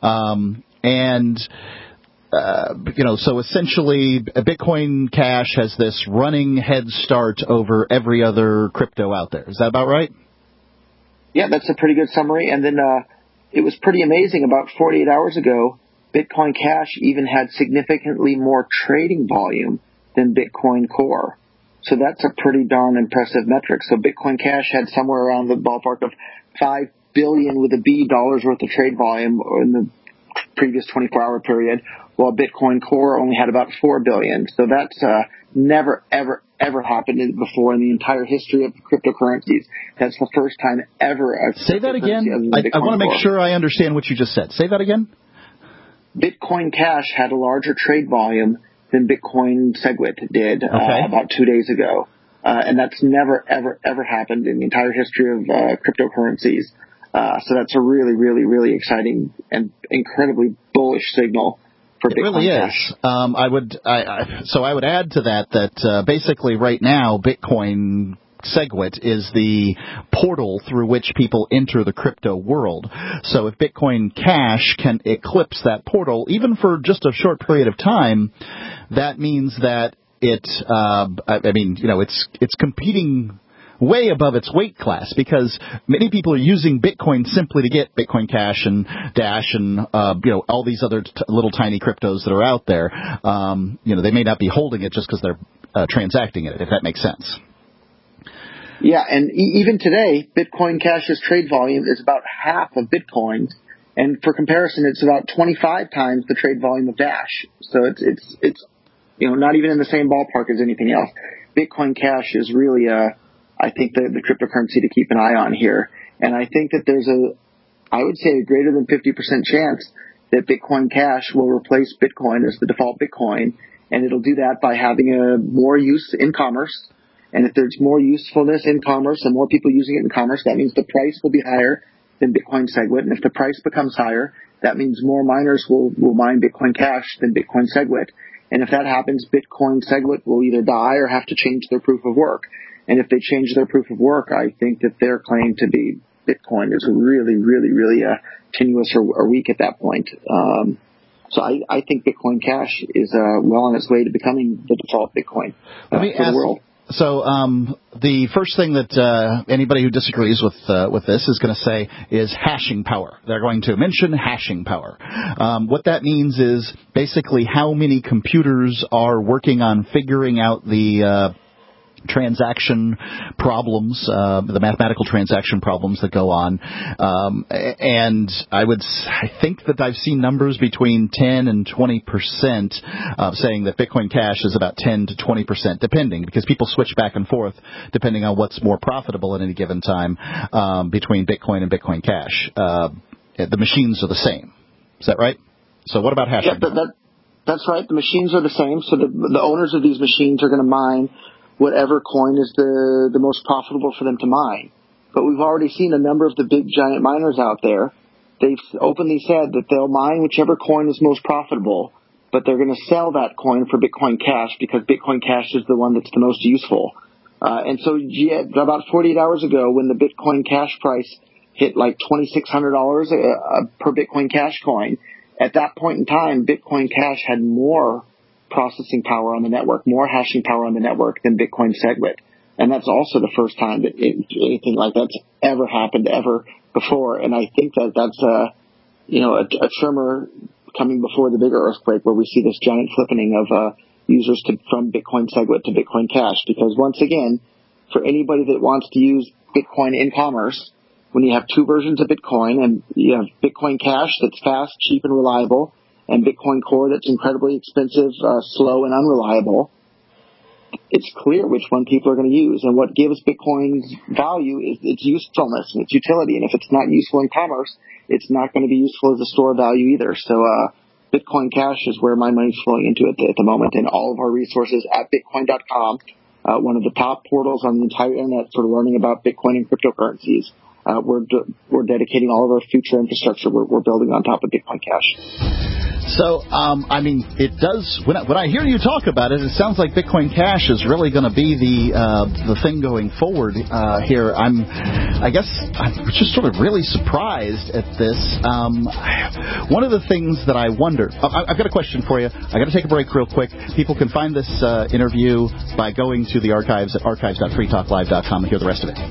So essentially, Bitcoin Cash has this running head start over every other crypto out there. Is that about right? Yeah, that's a pretty good summary. And then it was pretty amazing. About 48 hours ago, Bitcoin Cash even had significantly more trading volume than Bitcoin Core. So that's a pretty darn impressive metric. So Bitcoin Cash had somewhere around the ballpark of $5 billion with a B dollars worth of trade volume in the previous 24-hour period, while Bitcoin Core only had about $4 billion. So that's never, ever, ever happened before in the entire history of cryptocurrencies. That's the first time ever. Say that again. I want to make sure I understand what you just said. Say that again. Bitcoin Cash had a larger trade volume than Bitcoin SegWit did about 2 days ago. And that's never, ever, ever happened in the entire history of cryptocurrencies. So that's a really, really, really exciting and incredibly bullish signal for Bitcoin Cash. It really is. I would add to that basically right now Bitcoin SegWit is the portal through which people enter the crypto world. So if Bitcoin Cash can eclipse that portal, even for just a short period of time, that means that it's competing way above its weight class, because many people are using Bitcoin simply to get Bitcoin Cash and Dash and all these other little tiny cryptos that are out there. They may not be holding it just because they're transacting it, if that makes sense. Yeah, and even today, Bitcoin Cash's trade volume is about half of Bitcoin's, And for comparison, it's about 25 times the trade volume of Dash. So it's not even in the same ballpark as anything else. Bitcoin Cash is really, I think, the cryptocurrency to keep an eye on here. And I think that there's I would say a greater than 50% chance that Bitcoin Cash will replace Bitcoin as the default Bitcoin. And it'll do that by having more use in commerce. And if there's more usefulness in commerce and more people using it in commerce, that means the price will be higher than Bitcoin SegWit. And if the price becomes higher, that means more miners will mine Bitcoin Cash than Bitcoin SegWit. And if that happens, Bitcoin SegWit will either die or have to change their proof of work. And if they change their proof of work, I think that their claim to be Bitcoin is really, really, really tenuous or weak at that point. So I think Bitcoin Cash is well on its way to becoming the default Bitcoin for the world. So the first thing that anybody who disagrees with this is going to say is hashing power. They're going to mention hashing power. What that means is basically how many computers are working on figuring out the transaction problems, the mathematical transaction problems that go on. And I think that I've seen numbers between 10 and 20% saying that Bitcoin Cash is about 10 to 20%, depending, because people switch back and forth depending on what's more profitable at any given time between Bitcoin and Bitcoin Cash. The machines are the same. Is that right? So what about hashing? Yeah, that's right. The machines are the same. So the owners of these machines are going to mine whatever coin is the most profitable for them to mine. But we've already seen a number of the big giant miners out there. They've openly said that they'll mine whichever coin is most profitable, but they're going to sell that coin for Bitcoin Cash because Bitcoin Cash is the one that's the most useful. And so about 48 hours ago, when the Bitcoin Cash price hit like $2,600 per Bitcoin Cash coin, at that point in time, Bitcoin Cash had more processing power on the network, more hashing power on the network than Bitcoin SegWit. And that's also the first time that anything like that's ever happened ever before. And I think that's a tremor coming before the bigger earthquake where we see this giant flippening of users from Bitcoin SegWit to Bitcoin Cash. Because once again, for anybody that wants to use Bitcoin in commerce, when you have two versions of Bitcoin and you have Bitcoin Cash that's fast, cheap, and reliable, and Bitcoin Core that's incredibly expensive, slow, and unreliable, it's clear which one people are going to use. And what gives Bitcoin's value is its usefulness and its utility. And if it's not useful in commerce, it's not going to be useful as a store of value either. So Bitcoin Cash is where my money's flowing into at the moment. And all of our resources at Bitcoin.com, one of the top portals on the entire internet for learning about Bitcoin and cryptocurrencies. We're dedicating all of our future infrastructure we're building on top of Bitcoin Cash. So, it does. When I hear you talk about it, it sounds like Bitcoin Cash is really going to be the thing going forward here. I guess I'm just sort of really surprised at this. One of the things that I wonder. I've got a question for you. I got to take a break real quick. People can find this interview by going to the archives at archives.freetalklive.com and hear the rest of it.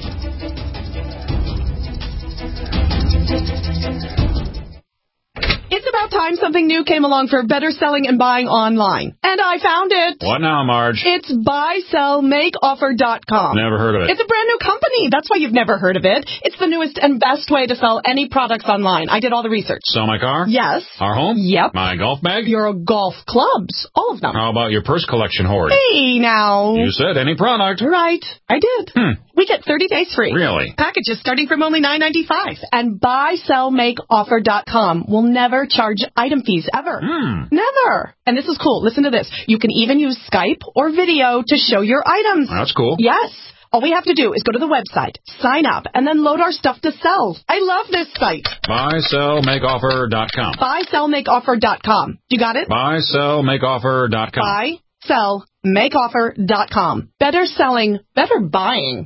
It's about time something new came along for better selling and buying online. And I found it. What now, Marge? It's buysellmakeoffer.com. Never heard of it. It's a brand new company. That's why you've never heard of it. It's the newest and best way to sell any products online. I did all the research. Sell my car? Yes. Our home? Yep. My golf bag? Your golf clubs. All of them. How about your purse collection hoard? Hey, now. You said any product. Right. I did. We get 30 days free. Really? Packages starting from only $9.95. And buysellmakeoffer.com will never charge item fees ever. Never. And this is cool. Listen to this. You can even use Skype or video to show your items. That's cool. Yes. All we have to do is go to the website, sign up, and then load our stuff to sell. I love this site. Buysellmakeoffer.com. Buysellmakeoffer.com. You got it? Buysellmakeoffer.com. Buysellmakeoffer.com. Better selling, better buying.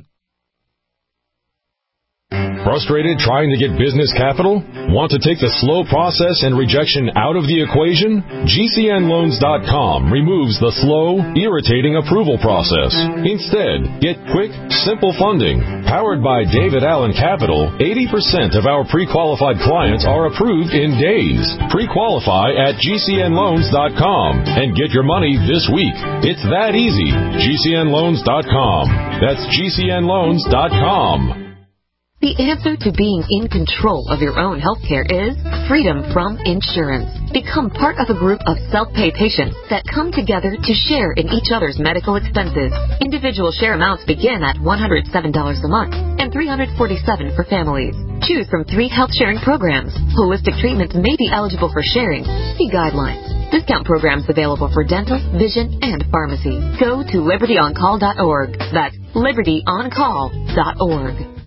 Frustrated trying to get business capital? Want to take the slow process and rejection out of the equation? GCNloans.com removes the slow, irritating approval process. Instead, get quick, simple funding. Powered by David Allen Capital, 80% of our pre-qualified clients are approved in days. Pre-qualify at GCNloans.com and get your money this week. It's that easy. GCNloans.com. That's GCNloans.com. The answer to being in control of your own healthcare is freedom from insurance. Become part of a group of self-pay patients that come together to share in each other's medical expenses. Individual share amounts begin at $107 a month and $347 for families. Choose from 3 health-sharing programs. Holistic treatments may be eligible for sharing. See guidelines. Discount programs available for dental, vision, and pharmacy. Go to libertyoncall.org. That's libertyoncall.org.